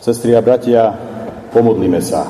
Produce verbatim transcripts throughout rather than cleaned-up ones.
Sestri a bratia, pomodlíme sa.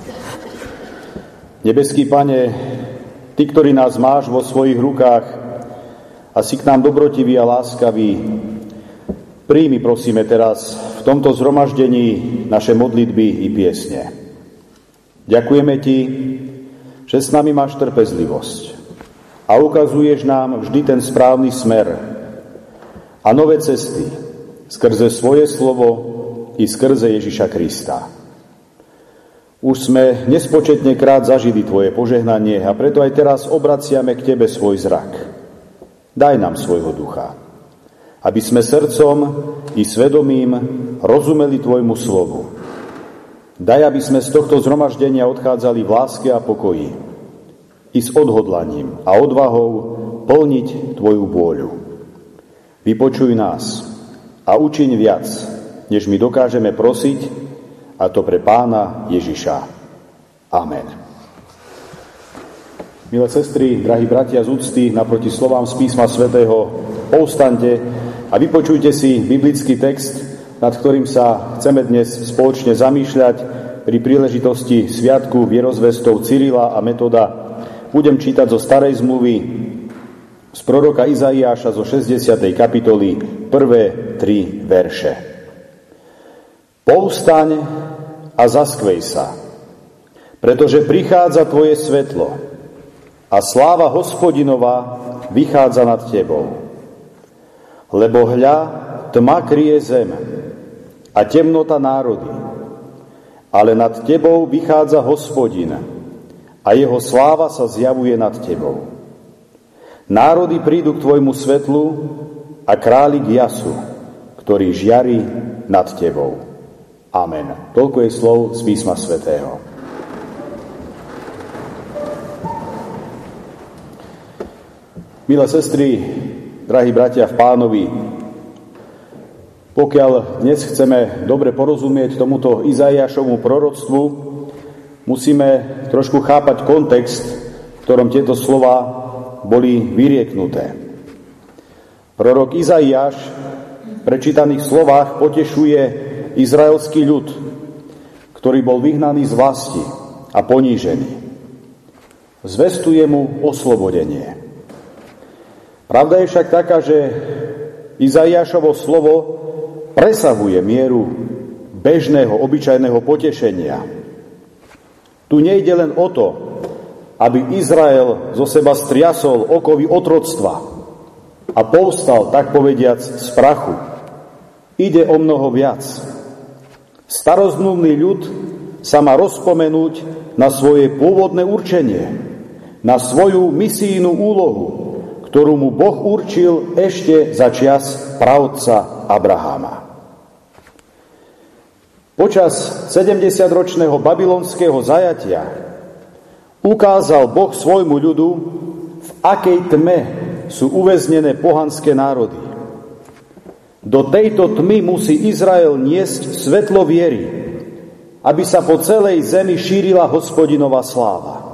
Nebeský Pane, Ty, ktorý nás máš vo svojich rukách a si k nám dobrotivý a láskavý, príjmi, prosíme teraz v tomto zhromaždení naše modlitby i piesne. Ďakujeme Ti, že s nami máš trpezlivosť a ukazuješ nám vždy ten správny smer a nové cesty skrze svoje slovo i skrze Ježiša Krista. Už sme nespočetne krát zažili Tvoje požehnanie a preto aj teraz obraciame k Tebe svoj zrak. Daj nám svojho ducha, aby sme srdcom i svedomím rozumeli Tvojmu slovu. Daj, aby sme z tohto zhromaždenia odchádzali v láske a pokoji i s odhodlaním a odvahou plniť Tvoju vôľu. Vypočuj nás a učiň viac, než my dokážeme prosiť, a to pre Pána Ježiša. Amen. Milé sestry, drahí bratia z úcty, naproti slovám z písma svätého povstaňte a vypočujte si biblický text, nad ktorým sa chceme dnes spoločne zamýšľať pri príležitosti sviatku vierozvestov Cyrila a Metoda. Budem čítať zo Starej zmluvy z proroka Izaiáša zo šesťdesiatej kapitoly prvé tri verše. Povstaň a zaskvej sa, pretože prichádza tvoje svetlo a sláva Hospodinova vychádza nad tebou. Lebo hľa, tma kryje zem a temnota národy, ale nad tebou vychádza Hospodin a jeho sláva sa zjavuje nad tebou. Národy prídu k tvojmu svetlu a králi k jasu, ktorý žiari nad tebou. Amen. Toľko je slov z písma svätého. Milé sestry, drahí bratia v Pánovi, pokiaľ dnes chceme dobre porozumieť tomuto Izaiášovmu proroctvu, musíme trošku chápať kontext, v ktorom tieto slova boli vyrieknuté. Prorok Izaiáš v prečítaných slovách potešuje izraelský ľud, ktorý bol vyhnaný z vlasti a ponížený. Zvestuje mu oslobodenie. Pravda je však taká, že Izaiášovo slovo presahuje mieru bežného, obyčajného potešenia. Tu nejde len o to, aby Izrael zo seba striasol okovy otroctva a povstal, tak povediac, z prachu. Ide o mnoho viac. Starozmluvný ľud sa má rozpomenúť na svoje pôvodné určenie, na svoju misijnú úlohu, ktorú mu Boh určil ešte za čias praotca Abraháma. Počas sedemdesiatročného babylonského zajatia ukázal Boh svojmu ľudu, v akej tme sú uväznené pohanské národy. Do tejto tmy musí Izrael niesť svetlo viery, aby sa po celej zemi šírila Hospodinová sláva.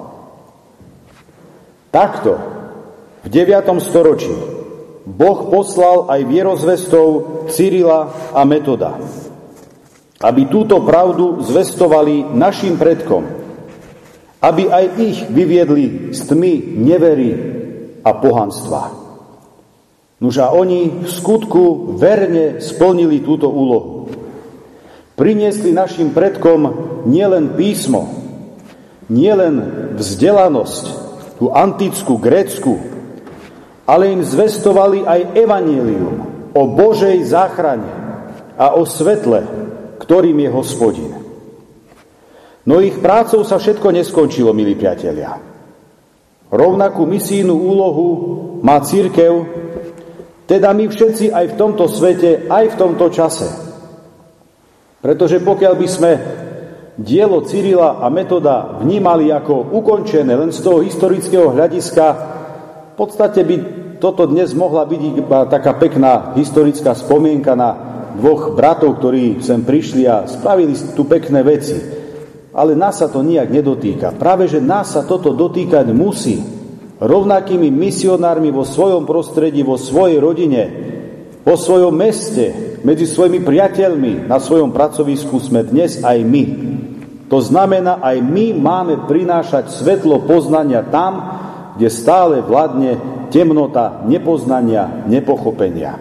Takto v deviatom storočí Boh poslal aj vierozvestov Cyrila a Metoda, aby túto pravdu zvestovali našim predkom, aby aj ich vyviedli z tmy nevery a pohanstva. Nuž a oni v skutku verne splnili túto úlohu. Priniesli našim predkom nielen písmo, nielen vzdelanosť, tú antickú grécku, ale im zvestovali aj evanjelium o Božej záchrane a o svetle, ktorým je Hospodin. No ich prácou sa všetko neskončilo, milí priatelia. Rovnakú misijnú úlohu má cirkev, teda my všetci aj v tomto svete, aj v tomto čase. Pretože pokiaľ by sme dielo Cyrila a Metoda vnímali ako ukončené len z toho historického hľadiska, v podstate by toto dnes mohla byť iba taká pekná historická spomienka na dvoch bratov, ktorí sem prišli a spravili tu pekné veci. Ale nás sa to nijak nedotýka. Práve, že nás sa toto dotýkať musí. Rovnakými misionármi vo svojom prostredí, vo svojej rodine, po svojom meste, medzi svojimi priateľmi, na svojom pracovisku sme dnes aj my. To znamená, aj my máme prinášať svetlo poznania tam, kde stále vládne temnota nepoznania, nepochopenia.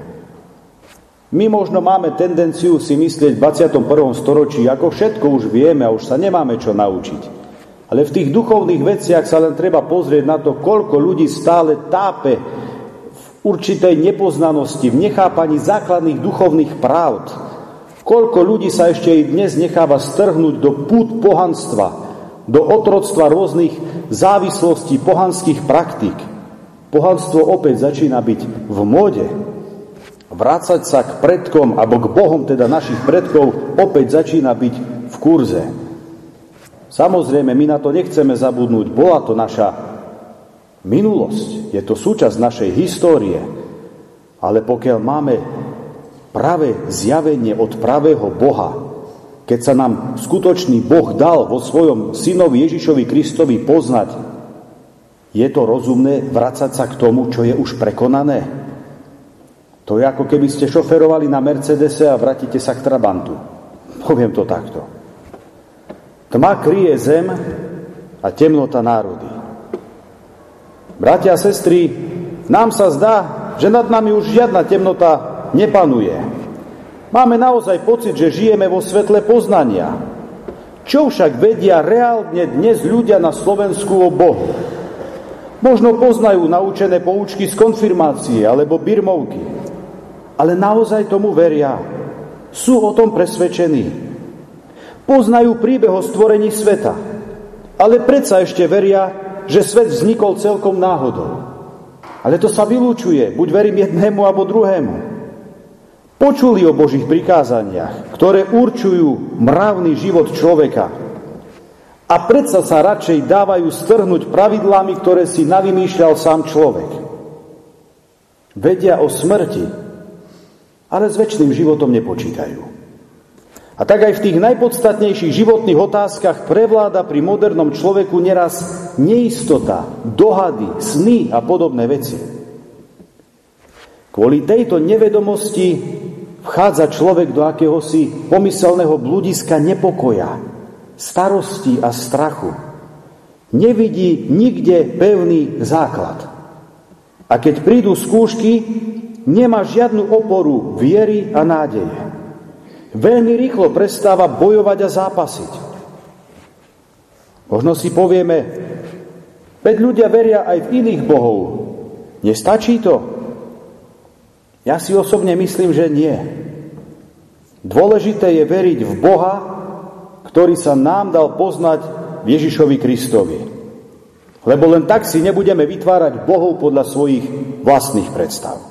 My možno máme tendenciu si myslieť v dvadsiatom prvom storočí, ako všetko už vieme a už sa nemáme čo naučiť. Ale v tých duchovných veciach sa len treba pozrieť na to, koľko ľudí stále tápe v určitej nepoznanosti, v nechápaní základných duchovných pravd. Koľko ľudí sa ešte i dnes necháva strhnúť do pút pohanstva, do otroctva rôznych závislostí, pohanských praktík. Pohanstvo opäť začína byť v móde. Vrácať sa k predkom, alebo k bohom, teda našich predkov, opäť začína byť v kurze. Samozrejme, my na to nechceme zabudnúť. Bola to naša minulosť, je to súčasť našej histórie. Ale pokiaľ máme pravé zjavenie od pravého Boha, keď sa nám skutočný Boh dal vo svojom synovi Ježišovi Kristovi poznať, je to rozumné vracať sa k tomu, čo je už prekonané? To je ako keby ste šoferovali na Mercedese a vrátite sa k Trabantu. Poviem to takto. Tma kryje zem a temnota národy. Bratia a sestry, nám sa zdá, že nad nami už žiadna temnota nepanuje. Máme naozaj pocit, že žijeme vo svetle poznania. Čo však vedia reálne dnes ľudia na Slovensku o Bohu? Možno poznajú naučené poučky z konfirmácie alebo birmovky, ale naozaj tomu veria. Sú o tom presvedčení. Poznajú príbeh o stvorení sveta, ale predsa ešte veria, že svet vznikol celkom náhodou. Ale to sa vylúčuje, buď verím jednému alebo druhému. Počuli o Božích prikázaniach, ktoré určujú mravný život človeka. A predsa sa radšej dávajú strhnúť pravidlami, ktoré si navymýšľal sám človek. Vedia o smrti, ale s večným životom nepočítajú. A tak aj v tých najpodstatnejších životných otázkach prevláda pri modernom človeku neraz neistota, dohady, sny a podobné veci. Kvôli tejto nevedomosti vchádza človek do akéhosi pomyselného bludiska nepokoja, starosti a strachu. Nevidí nikde pevný základ. A keď prídu skúšky, nemá žiadnu oporu viery a nádeje. Veľmi rýchlo prestáva bojovať a zápasiť. Možno si povieme, veď ľudia veria aj v iných bohov. Nestačí to? Ja si osobne myslím, že nie. Dôležité je veriť v Boha, ktorý sa nám dal poznať v Ježišovi Kristovi. Lebo len tak si nebudeme vytvárať bohov podľa svojich vlastných predstav.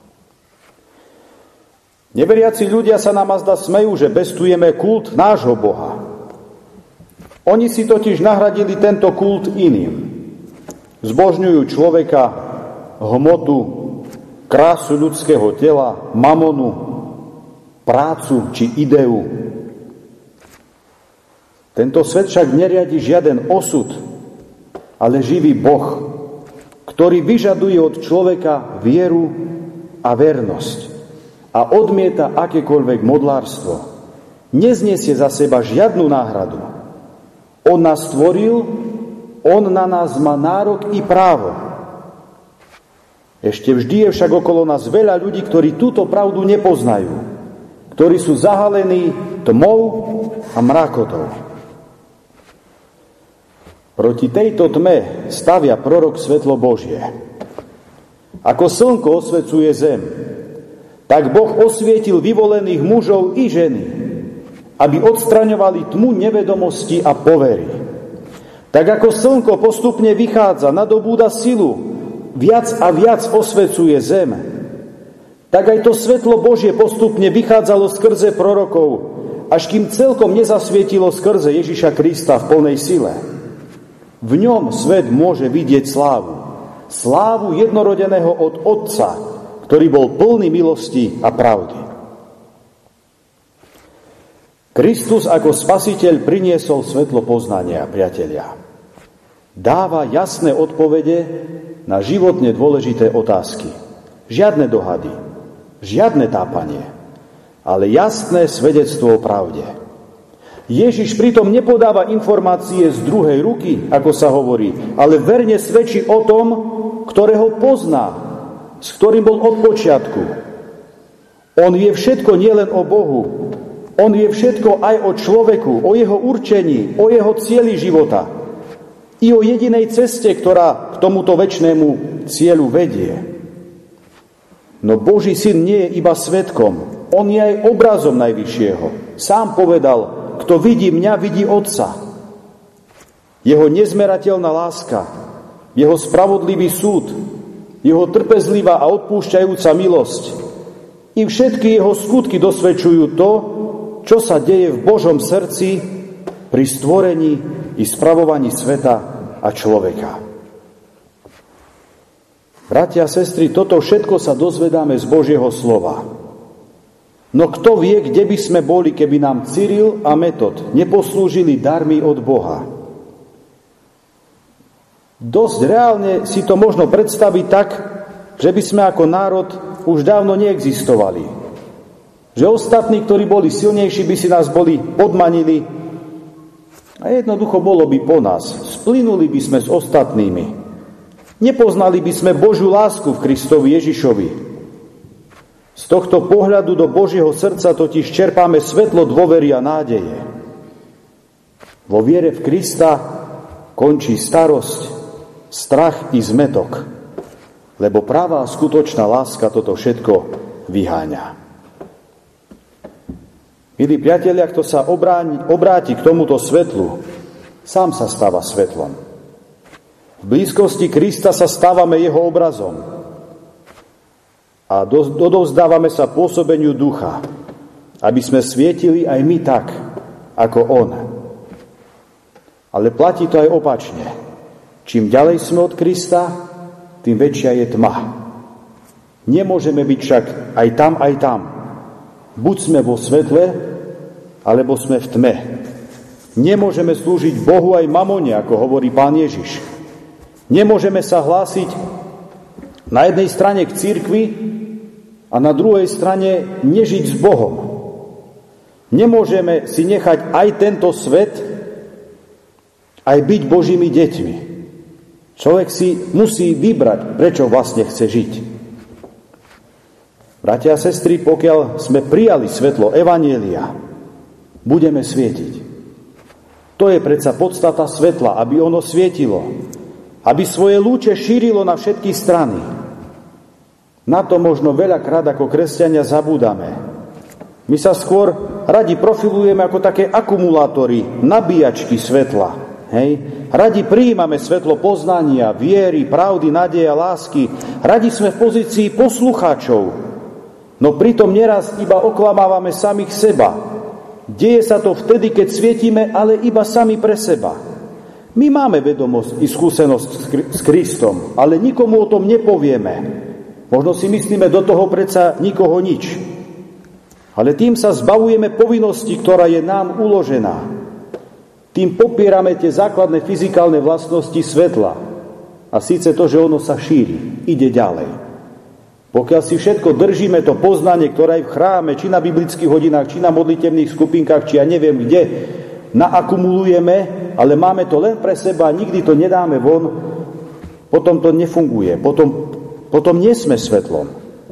Neveriaci ľudia sa nám azda smejú, že bestujeme kult nášho Boha. Oni si totiž nahradili tento kult iným. Zbožňujú človeka, hmotu, krásu ľudského tela, mamonu, prácu či ideu. Tento svet však neriadi žiaden osud, ale živý Boh, ktorý vyžaduje od človeka vieru a vernosť a odmieta akékoľvek modlárstvo. Nezniesie za seba žiadnu náhradu. On nás stvoril, on na nás má nárok i právo. Ešte vždy je však okolo nás veľa ľudí, ktorí túto pravdu nepoznajú, ktorí sú zahalení tmou a mrakotou. Proti tejto tme stavia prorok svetlo Božie. Ako slnko osvecuje zem, tak Boh osvietil vyvolených mužov i ženy, aby odstraňovali tmu nevedomosti a povery. Tak ako slnko postupne vychádza, nadobúda silu, viac a viac osvecuje zem, tak aj to svetlo Božie postupne vychádzalo skrze prorokov, až kým celkom nezasvietilo skrze Ježiša Krista v plnej sile. V ňom svet môže vidieť slávu. Slávu jednorodeného od Otca, ktorý bol plný milosti a pravdy. Kristus ako spasiteľ priniesol svetlo poznania, priatelia. Dáva jasné odpovede na životne dôležité otázky. Žiadne dohady. Žiadne tápanie, ale jasné svedectvo o pravde. Ježiš pritom nepodáva informácie z druhej ruky, ako sa hovorí, ale verne svedčí o tom, ktorého pozná, s ktorým bol od počiatku. On vie všetko nielen o Bohu, on vie všetko aj o človeku, o jeho určení, o jeho cieli života i o jedinej ceste, ktorá k tomuto večnému cieľu vedie. No Boží syn nie je iba svedkom, on je aj obrazom Najvyššieho. Sám povedal, kto vidí mňa, vidí Otca. Jeho nezmerateľná láska, jeho spravodlivý súd, jeho trpezlivá a odpúšťajúca milosť i všetky jeho skutky dosvedčujú to, čo sa deje v Božom srdci pri stvorení i spravovaní sveta a človeka. Bratia a sestry, toto všetko sa dozvedáme z Božieho slova. No kto vie, kde by sme boli, keby nám Cyril a Metod neposlúžili darmi od Boha? Dosť reálne si to možno predstaviť tak, že by sme ako národ už dávno neexistovali. Že ostatní, ktorí boli silnejší, by si nás boli podmanili a jednoducho bolo by po nás. Splynuli by sme s ostatnými. Nepoznali by sme Božiu lásku v Kristovi Ježišovi. Z tohto pohľadu do Božieho srdca totiž čerpáme svetlo dôvery a nádeje. Vo viere v Krista končí starosť, strach i zmätok, lebo pravá skutočná láska toto všetko vyháňa. Milí priatelia, kto sa obráni, obráti k tomuto svetlu, sám sa stáva svetlom. V blízkosti Krista sa stávame jeho obrazom a dodovzdávame sa pôsobeniu ducha, aby sme svietili aj my tak, ako on. Ale platí to aj opačne. Čím ďalej sme od Krista, tým väčšia je tma. Nemôžeme byť však aj tam, aj tam. Buď sme vo svetle, alebo sme v tme. Nemôžeme slúžiť Bohu aj mamone, ako hovorí Pán Ježiš. Nemôžeme sa hlásiť na jednej strane k cirkvi a na druhej strane nežiť s Bohom. Nemôžeme si nechať aj tento svet, aj byť Božími deťmi. Človek si musí vybrať, prečo vlastne chce žiť. Bratia a sestry, pokiaľ sme prijali svetlo evanjelia, budeme svietiť. To je predsa podstata svetla, aby ono svietilo, aby svoje lúče šírilo na všetky strany. Na to možno veľakrát ako kresťania zabúdame. My sa skôr radi profilujeme ako také akumulátory, nabíjačky svetla. Hej? Radi prijímame svetlo poznania, viery, pravdy, nádeje a lásky. Radi sme v pozícii poslucháčov. No pritom neraz iba oklamávame samých seba. Deje sa to vtedy, keď svietime, ale iba sami pre seba. My máme vedomosť i skúsenosť s Kristom, ale nikomu o tom nepovieme. Možno si myslíme, do toho predsa nikoho nič. Ale tým sa zbavujeme povinnosti, ktorá je nám uložená. Tým popierame tie základné fyzikálne vlastnosti svetla. A síce to, že ono sa šíri, ide ďalej. Pokiaľ si všetko držíme, to poznanie, ktoré aj v chráme, či na biblických hodinách, či na modlitebných skupinkách, či ja neviem kde, naakumulujeme, ale máme to len pre seba, nikdy to nedáme von, potom to nefunguje. Potom Potom nie sme svetlom.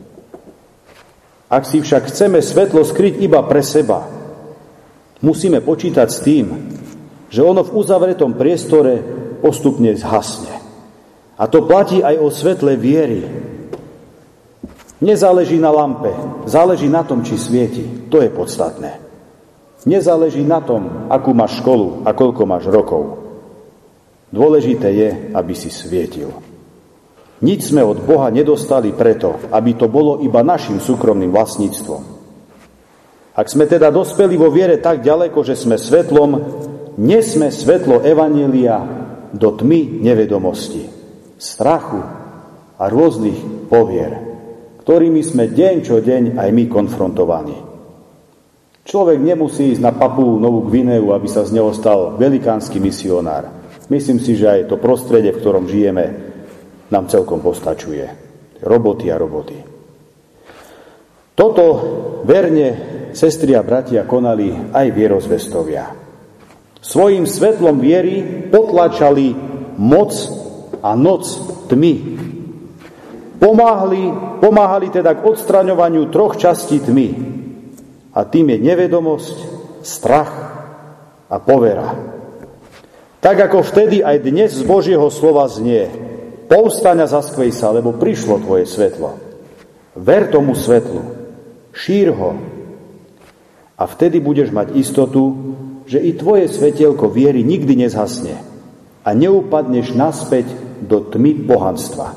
Ak si však chceme svetlo skryť iba pre seba, musíme počítať s tým, že ono v uzavretom priestore postupne zhasne. A to platí aj o svetle viery. Nezáleží na lampe, záleží na tom, či svieti. To je podstatné. Nezáleží na tom, akú máš školu a koľko máš rokov. Dôležité je, aby si svietil. Nič sme od Boha nedostali preto, aby to bolo iba našim súkromným vlastníctvom. Ak sme teda dospeli vo viere tak ďaleko, že sme svetlom, nesme svetlo evanjelia do tmy nevedomosti, strachu a rôznych povier, ktorými sme deň čo deň aj my konfrontovaní. Človek nemusí ísť na Papuu Novú Gvineu, aby sa z neho stal velikánsky misionár. Myslím si, že aj to prostredie, v ktorom žijeme, nám celkom postačuje. Roboty a roboty. Toto verne, sestri a bratia, konali aj vierozvestovia. Svojím svetlom viery potlačali moc a noc tmy. Pomáhali, pomáhali teda k odstraňovaniu troch častí tmy. A tým je nevedomosť, strach a povera. Tak ako vtedy aj dnes z Božieho slova znie: povstaň a zaskvej sa, lebo prišlo tvoje svetlo. Ver tomu svetlu, šír ho a vtedy budeš mať istotu, že i tvoje svetielko viery nikdy nezhasne a neupadneš naspäť do tmy pohanstva.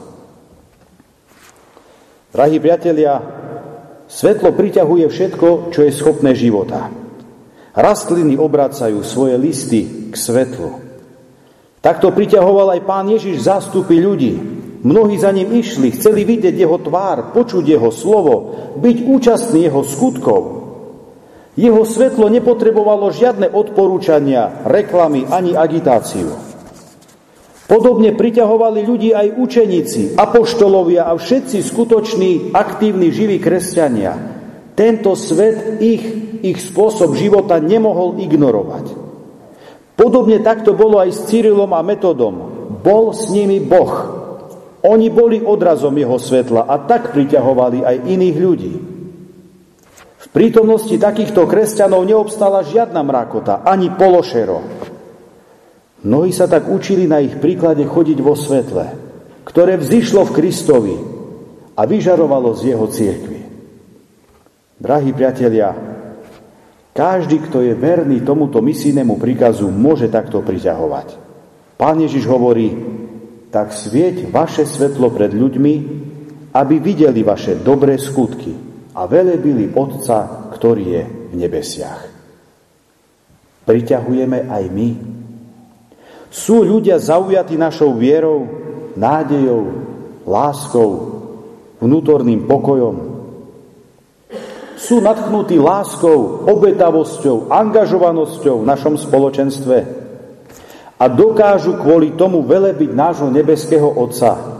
Drahí priatelia, svetlo priťahuje všetko, čo je schopné života. Rastliny obracajú svoje listy k svetlu. Takto priťahoval aj Pán Ježiš zástupy ľudí. Mnohí za ním išli, chceli vidieť jeho tvár, počuť jeho slovo, byť účastní jeho skutkov. Jeho svetlo nepotrebovalo žiadne odporúčania, reklamy ani agitáciu. Podobne priťahovali ľudí aj učeníci, apoštolovia a všetci skutoční, aktívni, živí kresťania. Tento svet ich, ich spôsob života nemohol ignorovať. Podobne takto bolo aj s Cyrilom a Metodom. Bol s nimi Boh. Oni boli odrazom jeho svetla a tak priťahovali aj iných ľudí. V prítomnosti takýchto kresťanov neobstala žiadna mrakota, ani pološero. Mnohí sa tak učili na ich príklade chodiť vo svetle, ktoré vzišlo v Kristovi a vyžarovalo z jeho cirkvi. Drahí priatelia, každý, kto je verný tomuto misijnému príkazu, môže takto priťahovať. Pán Ježiš hovorí: tak svieť vaše svetlo pred ľuďmi, aby videli vaše dobré skutky a velebili Otca, ktorý je v nebesiach. Priťahujeme aj my. Sú ľudia zaujatí našou vierou, nádejou, láskou, vnútorným pokojom. Sú nadchnutí láskou, obetavosťou, angažovanosťou v našom spoločenstve a dokážu kvôli tomu velebiť nášho nebeského Otca.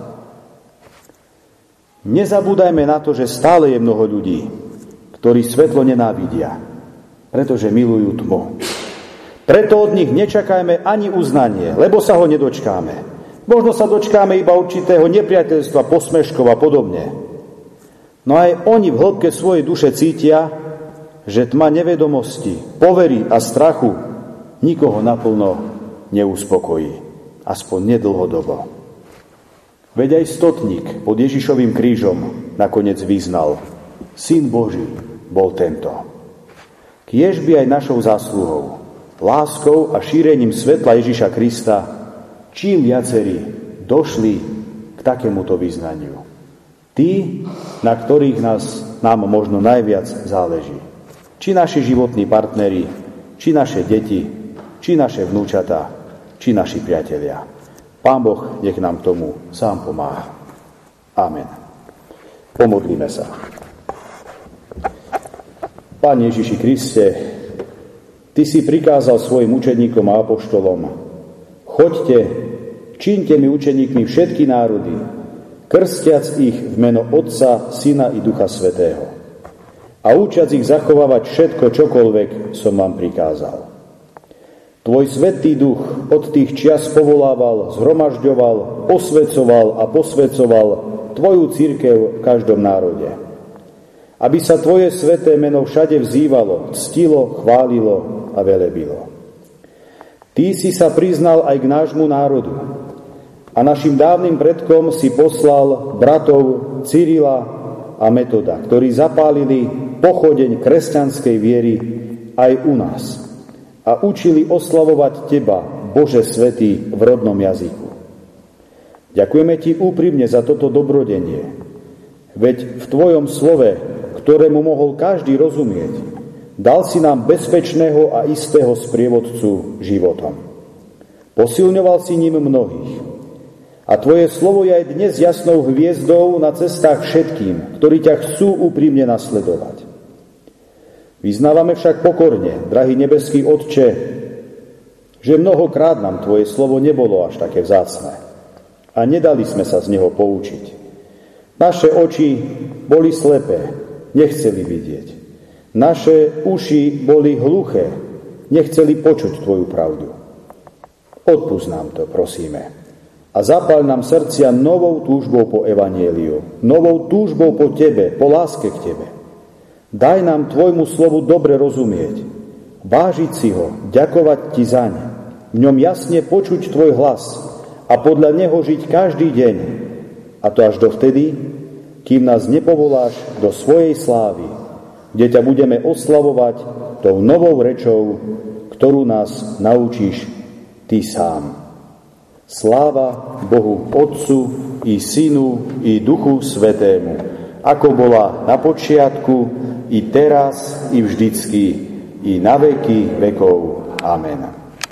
Nezabúdajme na to, že stále je mnoho ľudí, ktorí svetlo nenávidia, pretože milujú tmu. Preto od nich nečakajme ani uznanie, lebo sa ho nedočkáme. Možno sa dočkáme iba určitého nepriateľstva, posmeškov a podobne. No aj oni v hĺbke svojej duše cítia, že tma nevedomosti, povery a strachu nikoho naplno neuspokojí, aspoň nedlhodobo. Veď aj stotník pod Ježišovým krížom nakoniec vyznal: Syn Boží bol tento. Kiež by aj našou zásluhou, láskou a šírením svetla Ježiša Krista čím viacerí došli k takémuto vyznaniu. Tí, na ktorých nás, nám možno najviac záleží. Či naši životní partneri, či naše deti, či naše vnúčatá, či naši priatelia. Pán Boh nech nám tomu sám pomáha. Amen. Pomodlíme sa. Pán Ježiši Kriste, Ty si prikázal svojim učeníkom a apoštolom: choďte, čiňte mi učeníkmi všetky národy, krstiac ich v meno Otca, Syna i Ducha Svätého a učiac ich zachovávať všetko, čokoľvek som vám prikázal. Tvoj Svätý Duch od tých čias povolával, zhromažďoval, osvecoval a posvecoval Tvoju cirkev v každom národe. Aby sa Tvoje sväté meno všade vzývalo, ctilo, chválilo a velebilo. Ty si sa priznal aj k nášmu národu a našim dávnym predkom si poslal bratov Cyrila a Metoda, ktorí zapálili pochodeň kresťanskej viery aj u nás a učili oslavovať Teba, Bože svätý, v rodnom jazyku. Ďakujeme Ti úprimne za toto dobrodenie, veď v Tvojom slove, ktorému mohol každý rozumieť, dal si nám bezpečného a istého sprievodcu životom. Posilňoval si ním mnohých. A Tvoje slovo je aj dnes jasnou hviezdou na cestách všetkým, ktorí ťa chcú úprimne nasledovať. Vyznávame však pokorne, drahý nebeský Otče, že mnohokrát nám Tvoje slovo nebolo až také vzácne a nedali sme sa z neho poučiť. Naše oči boli slepé nechceli vidieť. Naše uši boli hluché, nechceli počuť Tvoju pravdu. Odpusť nám to, prosíme. A zapáľ nám srdcia novou túžbou po evanjeliu, novou túžbou po Tebe, po láske k Tebe. Daj nám Tvojmu slovu dobre rozumieť, vážiť si ho, ďakovať Ti zaň, v ňom jasne počuť Tvoj hlas a podľa neho žiť každý deň, a to až dovtedy, kým nás nepovoláš do svojej slávy, kde ťa budeme oslavovať tou novou rečou, ktorú nás naučíš Ty sám. Sláva Bohu Otcu i Synu i Duchu Svätému, ako bola na počiatku, i teraz, i vždycky, i na veky vekov. Amen.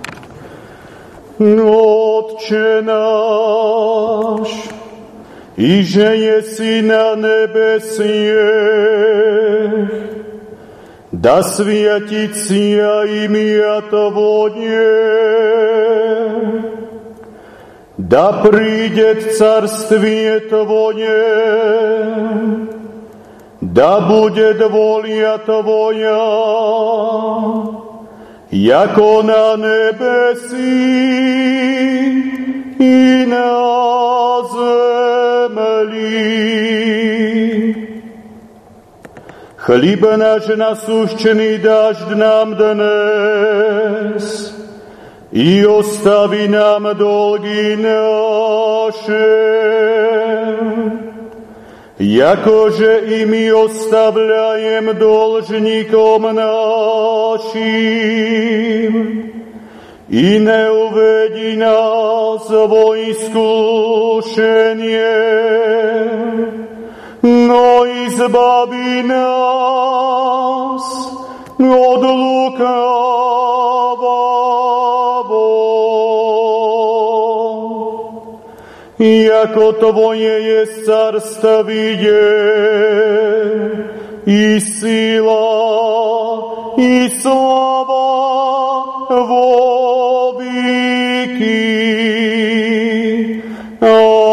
Otče náš, iže jesi na nebesiech, da svjeticija imija Tvoje, da príde carstvie Tvoje, da bude volia Tvoja, jako na nebesi i na zemlji. Chlieb náš nasúščený dáš nám dnes i ostavi nám dolgy naše, jakože i my ostavľajem dlžníkom našim. I neuvedi nás vo iskušenie, no izbavi nás od lukavého. Jako Tvoje je carstvíje, i sila, i slava vo veky.